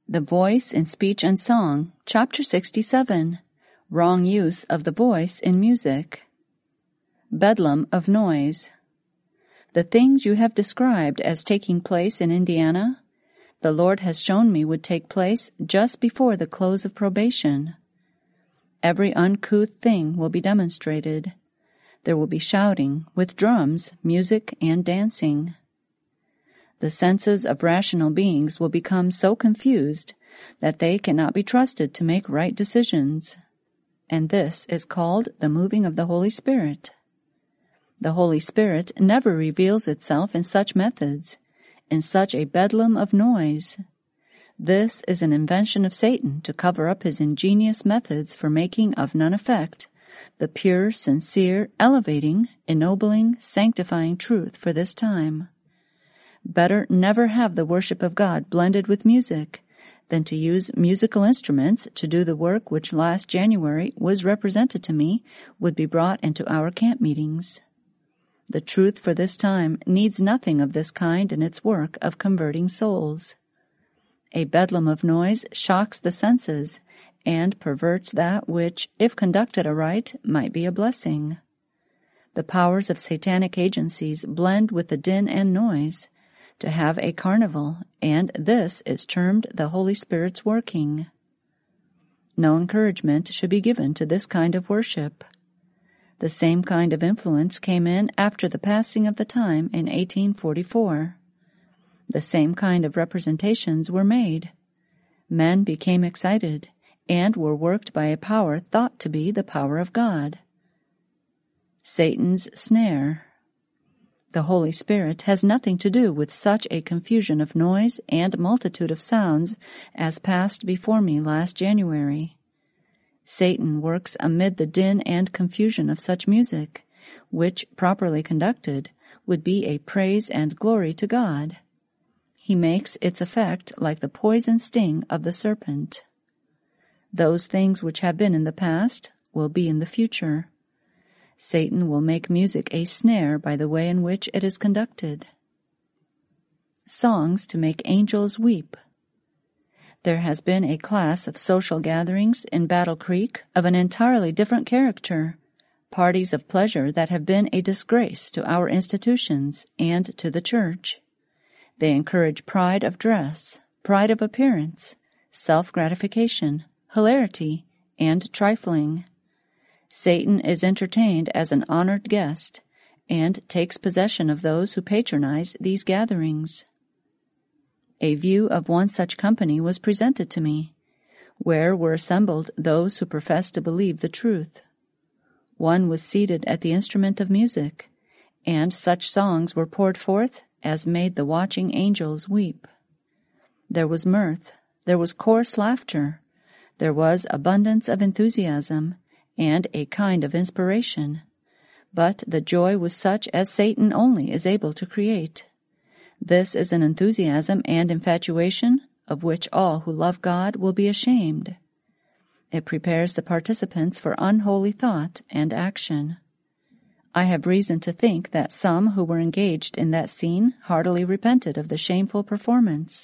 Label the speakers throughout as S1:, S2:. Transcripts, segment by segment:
S1: The Voice in Speech and Song, Chapter 67, Wrong Use of the Voice in Music. Bedlam of Noise. The things you have described as taking place in Indiana, the Lord has shown me would take place just before the close of probation. Every uncouth thing will be demonstrated. There will be shouting, with drums, music, and dancing. The senses of rational beings will become so confused that they cannot be trusted to make right decisions. And this is called the moving of the Holy Spirit. The Holy Spirit never reveals itself in such methods, in such a bedlam of noise. This is an invention of Satan to cover up his ingenious methods for making of none effect the pure, sincere, elevating, ennobling, sanctifying truth for this time. Better never have the worship of God blended with music than to use musical instruments to do the work which last January was represented to me would be brought into our camp meetings. The truth for this time needs nothing of this kind in its work of converting souls. A bedlam of noise shocks the senses and perverts that which, if conducted aright, might be a blessing. The powers of satanic agencies blend with the din and noise to have a carnival, and this is termed the Holy Spirit's working. No encouragement should be given to this kind of worship. The same kind of influence came in after the passing of the time in 1844. The same kind of representations were made. Men became excited and were worked by a power thought to be the power of God. Satan's snare. The Holy Spirit has nothing to do with such a confusion of noise and multitude of sounds as passed before me last January. Satan works amid the din and confusion of such music, which, properly conducted, would be a praise and glory to God. He makes its effect like the poison sting of the serpent. Those things which have been in the past will be in the future. Satan will make music a snare by the way in which it is conducted. Songs to make angels weep. There has been a class of social gatherings in Battle Creek of an entirely different character, parties of pleasure that have been a disgrace to our institutions and to the church. They encourage pride of dress, pride of appearance, self-gratification, hilarity, and trifling. Satan is entertained as an honored guest and takes possession of those who patronize these gatherings. A view of one such company was presented to me, where were assembled those who professed to believe the truth. One was seated at the instrument of music, and such songs were poured forth as made the watching angels weep. There was mirth, there was coarse laughter, there was abundance of enthusiasm, and a kind of inspiration. But the joy was such as Satan only is able to create. This is an enthusiasm and infatuation of which all who love God will be ashamed. It prepares the participants for unholy thought and action. I have reason to think that some who were engaged in that scene heartily repented of the shameful performance.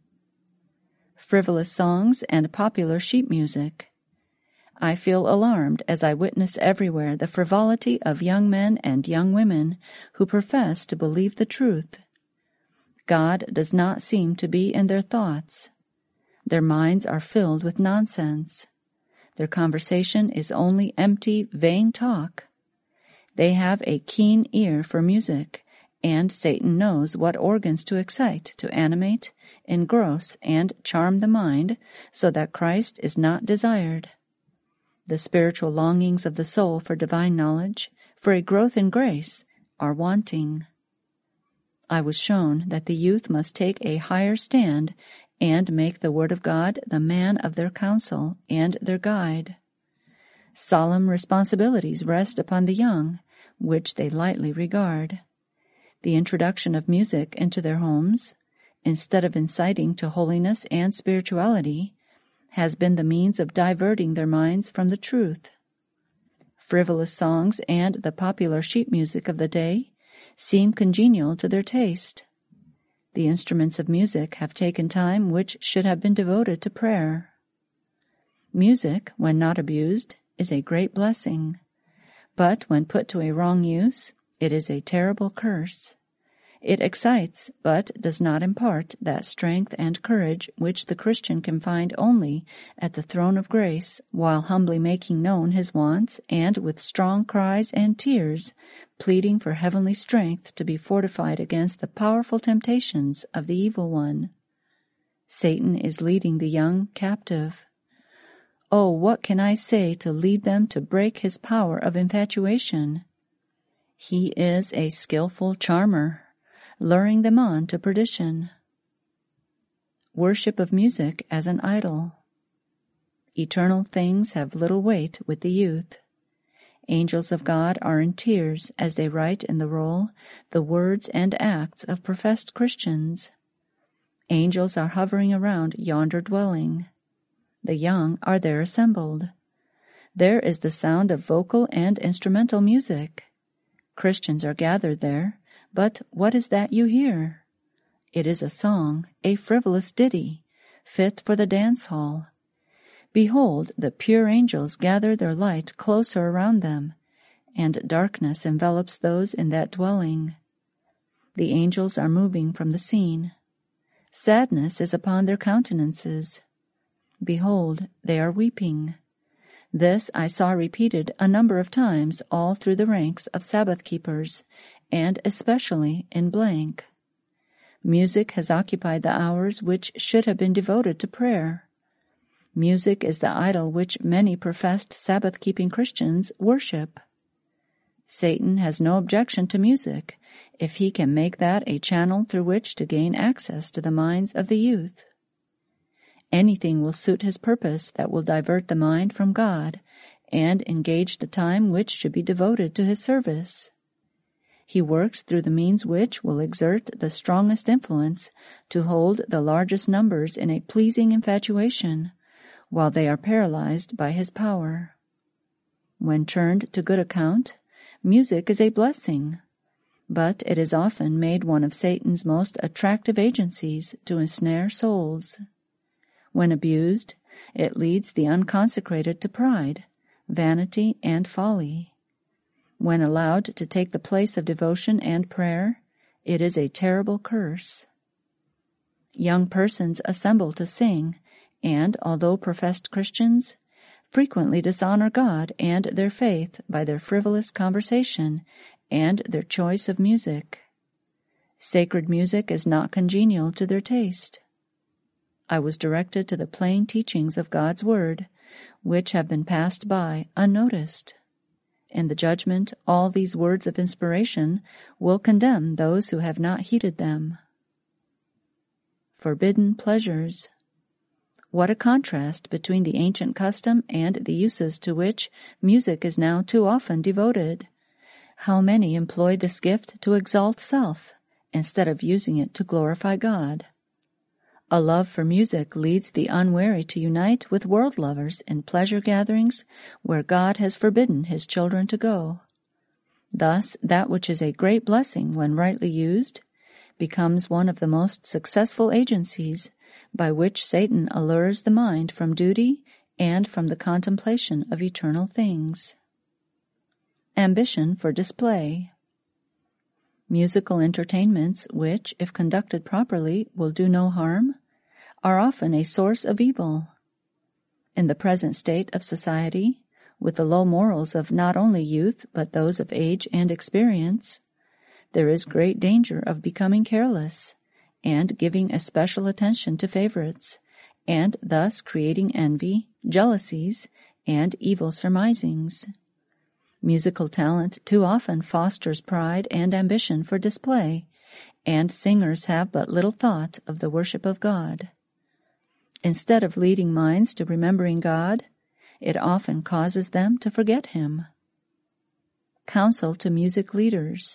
S1: Frivolous songs and popular sheet music. I feel alarmed as I witness everywhere the frivolity of young men and young women who profess to believe the truth. God does not seem to be in their thoughts. Their minds are filled with nonsense. Their conversation is only empty, vain talk. They have a keen ear for music, and Satan knows what organs to excite, to animate, engross, and charm the mind so that Christ is not desired. The spiritual longings of the soul for divine knowledge, for a growth in grace, are wanting. I was shown that the youth must take a higher stand and make the Word of God the man of their counsel and their guide. Solemn responsibilities rest upon the young, which they lightly regard. The introduction of music into their homes, instead of inciting to holiness and spirituality, has been the means of diverting their minds from the truth. Frivolous songs and the popular sheet music of the day seem congenial to their taste. The instruments of music have taken time which should have been devoted to prayer. Music, when not abused, is a great blessing, but when put to a wrong use, it is a terrible curse. It excites, but does not impart that strength and courage which the Christian can find only at the throne of grace, while humbly making known his wants and with strong cries and tears, pleading for heavenly strength to be fortified against the powerful temptations of the evil one. Satan is leading the young captive. Oh, what can I say to lead them to break his power of infatuation? He is a skillful charmer, luring them on to perdition. Worship of music as an idol. Eternal things have little weight with the youth. Angels of God are in tears as they write in the roll the words and acts of professed Christians. Angels are hovering around yonder dwelling. The young are there assembled. There is the sound of vocal and instrumental music. Christians are gathered there, but what is that you hear? It is a song, a frivolous ditty, fit for the dance hall. Behold, the pure angels gather their light closer around them, and darkness envelops those in that dwelling. The angels are moving from the scene. Sadness is upon their countenances. Behold, they are weeping. This I saw repeated a number of times all through the ranks of Sabbath keepers, and especially in blank. Music has occupied the hours which should have been devoted to prayer. Music is the idol which many professed Sabbath-keeping Christians worship. Satan has no objection to music if he can make that a channel through which to gain access to the minds of the youth. Anything will suit his purpose that will divert the mind from God and engage the time which should be devoted to his service. He works through the means which will exert the strongest influence to hold the largest numbers in a pleasing infatuation, while they are paralyzed by his power. When turned to good account, music is a blessing, but it is often made one of Satan's most attractive agencies to ensnare souls. When abused, it leads the unconsecrated to pride, vanity, and folly. When allowed to take the place of devotion and prayer, it is a terrible curse. Young persons assemble to sing, and, although professed Christians, frequently dishonor God and their faith by their frivolous conversation and their choice of music. Sacred music is not congenial to their taste. I was directed to the plain teachings of God's Word, which have been passed by unnoticed. In the judgment, all these words of inspiration will condemn those who have not heeded them. Forbidden pleasures. What a contrast between the ancient custom and the uses to which music is now too often devoted. How many employ this gift to exalt self, instead of using it to glorify God. A love for music leads the unwary to unite with world lovers in pleasure gatherings where God has forbidden his children to go. Thus, that which is a great blessing when rightly used becomes one of the most successful agencies by which Satan allures the mind from duty and from the contemplation of eternal things. Ambition for display. Musical entertainments which, if conducted properly, will do no harm, are often a source of evil. In the present state of society, with the low morals of not only youth but those of age and experience, there is great danger of becoming careless and giving especial attention to favorites, and thus creating envy, jealousies, and evil surmisings. Musical talent too often fosters pride and ambition for display, and singers have but little thought of the worship of God. Instead of leading minds to remembering God, it often causes them to forget Him. Counsel to music leaders.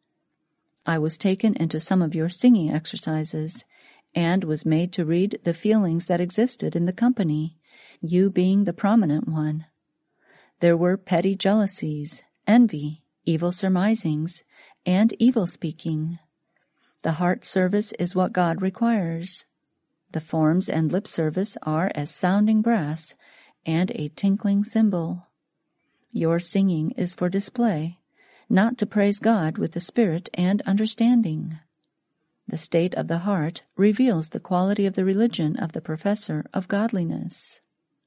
S1: I was taken into some of your singing exercises, and was made to read the feelings that existed in the company, you being the prominent one. There were petty jealousies, envy, evil surmisings, and evil speaking. The heart service is what God requires. The forms and lip service are as sounding brass and a tinkling cymbal. Your singing is for display, not to praise God with the spirit and understanding. The state of the heart reveals the quality of the religion of the professor of godliness.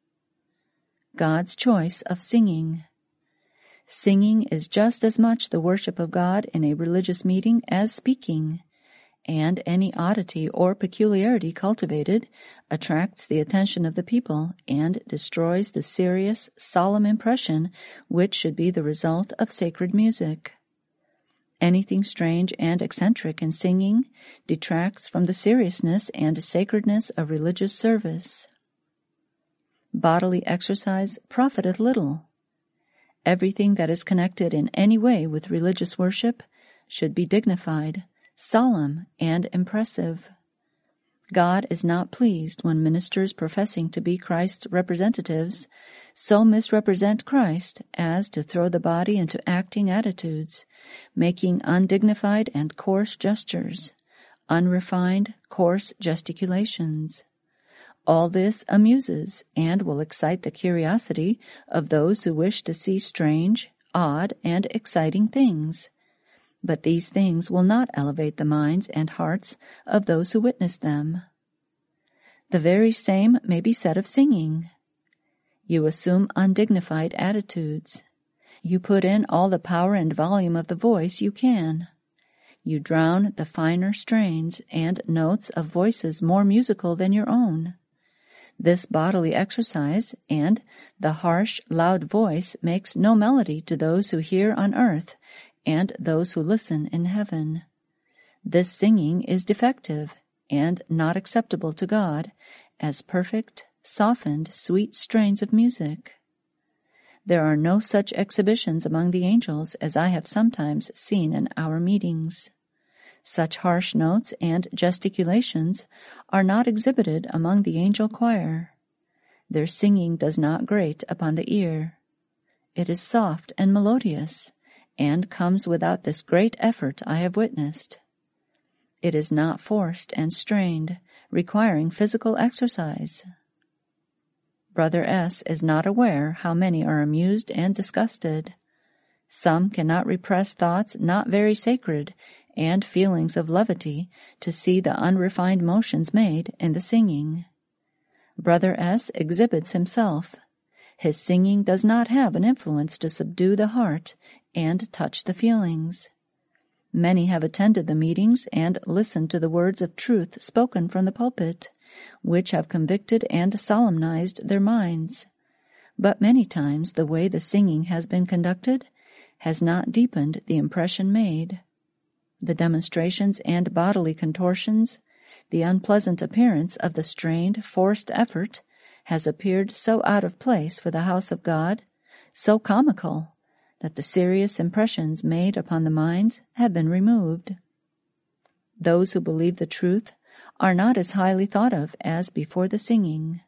S1: God's choice of singing. Singing is just as much the worship of God in a religious meeting as speaking, and any oddity or peculiarity cultivated attracts the attention of the people and destroys the serious, solemn impression which should be the result of sacred music. Anything strange and eccentric in singing detracts from the seriousness and sacredness of religious service. Bodily exercise profiteth little. Everything that is connected in any way with religious worship should be dignified, solemn, and impressive. God is not pleased when ministers professing to be Christ's representatives so misrepresent Christ as to throw the body into acting attitudes, making undignified and coarse gestures, unrefined, coarse gesticulations. All this amuses and will excite the curiosity of those who wish to see strange, odd, and exciting things. But these things will not elevate the minds and hearts of those who witness them. The very same may be said of singing. You assume undignified attitudes. You put in all the power and volume of the voice you can. You drown the finer strains and notes of voices more musical than your own. This bodily exercise and the harsh, loud voice makes no melody to those who hear on earth and those who listen in heaven. This singing is defective and not acceptable to God as perfect, softened, sweet strains of music. There are no such exhibitions among the angels as I have sometimes seen in our meetings. Such harsh notes and gesticulations are not exhibited among the angel choir. Their singing does not grate upon the ear. It is soft and melodious, and comes without this great effort I have witnessed. It is not forced and strained, requiring physical exercise. Brother S. is not aware how many are amused and disgusted. Some cannot repress thoughts not very sacred and feelings of levity to see the unrefined motions made in the singing. Brother S. exhibits himself. His singing does not have an influence to subdue the heart and touch the feelings. Many have attended the meetings and listened to the words of truth spoken from the pulpit, which have convicted and solemnized their minds. But many times the way the singing has been conducted has not deepened the impression made. The demonstrations and bodily contortions, the unpleasant appearance of the strained, forced effort, has appeared so out of place for the house of God, so comical, that the serious impressions made upon the minds have been removed. Those who believe the truth are not as highly thought of as before the singing.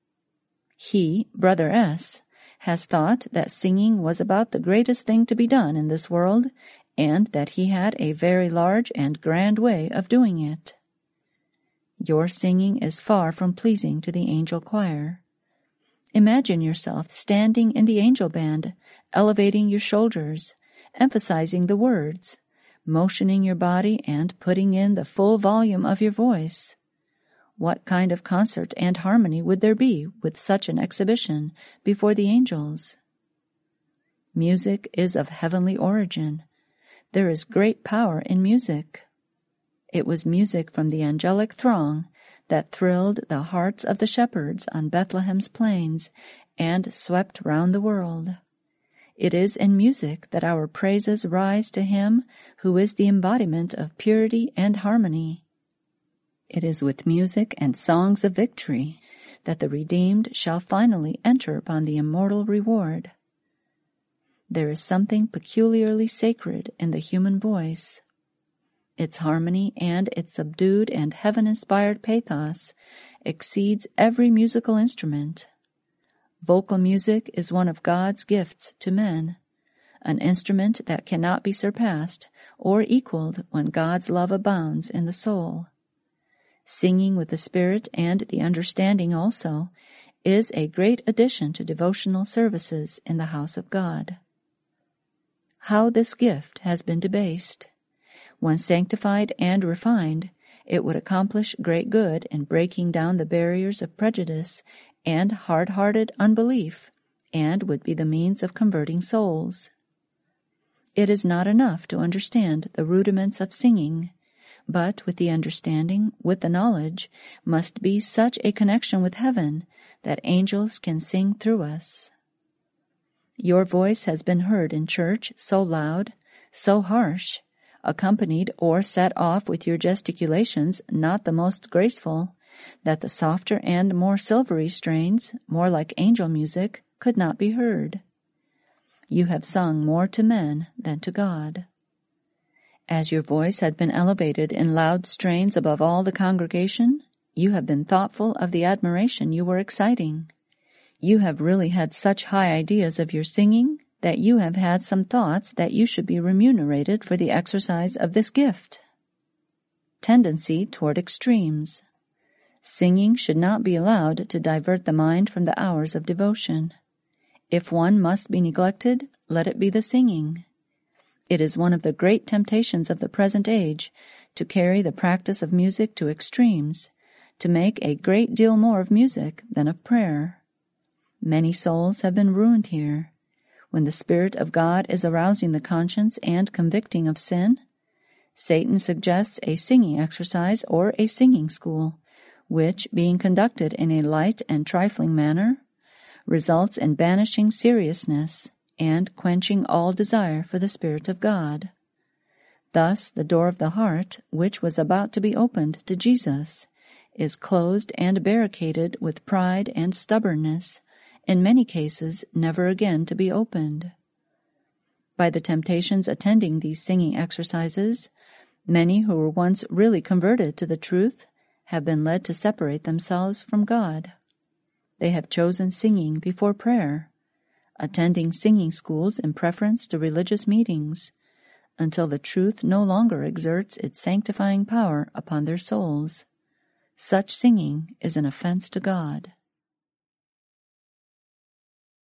S1: He, Brother S., has thought that singing was about the greatest thing to be done in this world, and that he had a very large and grand way of doing it. Your singing is far from pleasing to the angel choir. Imagine yourself standing in the angel band, elevating your shoulders, emphasizing the words, motioning your body and putting in the full volume of your voice. What kind of concert and harmony would there be with such an exhibition before the angels? Music is of heavenly origin. There is great power in music. It was music from the angelic throng that thrilled the hearts of the shepherds on Bethlehem's plains and swept round the world. It is in music that our praises rise to Him who is the embodiment of purity and harmony. It is with music and songs of victory that the redeemed shall finally enter upon the immortal reward. There is something peculiarly sacred in the human voice. Its harmony and its subdued and heaven-inspired pathos exceeds every musical instrument. Vocal music is one of God's gifts to men, an instrument that cannot be surpassed or equaled when God's love abounds in the soul. Singing with the spirit and the understanding also is a great addition to devotional services in the house of God. How this gift has been debased. When sanctified and refined, it would accomplish great good in breaking down the barriers of prejudice and hard-hearted unbelief, and would be the means of converting souls. It is not enough to understand the rudiments of singing, but with the understanding, with the knowledge, must be such a connection with heaven that angels can sing through us. Your voice has been heard in church so loud, so harsh, accompanied or set off with your gesticulations not the most graceful, that the softer and more silvery strains, more like angel music, could not be heard. You have sung more to men than to God. As your voice had been elevated in loud strains above all the congregation, you have been thoughtful of the admiration you were exciting. You have really had such high ideas of your singing that you have had some thoughts that you should be remunerated for the exercise of this gift. Tendency toward extremes. Singing should not be allowed to divert the mind from the hours of devotion. If one must be neglected, let it be the singing. It is one of the great temptations of the present age to carry the practice of music to extremes, to make a great deal more of music than of prayer. Many souls have been ruined here. When the Spirit of God is arousing the conscience and convicting of sin, Satan suggests a singing exercise or a singing school, which, being conducted in a light and trifling manner, results in banishing seriousness and quenching all desire for the Spirit of God. Thus the door of the heart, which was about to be opened to Jesus, is closed and barricaded with pride and stubbornness, in many cases never again to be opened. By the temptations attending these singing exercises, many who were once really converted to the truth have been led to separate themselves from God. They have chosen singing before prayer, attending singing schools in preference to religious meetings, until the truth no longer exerts its sanctifying power upon their souls. Such singing is an offense to God.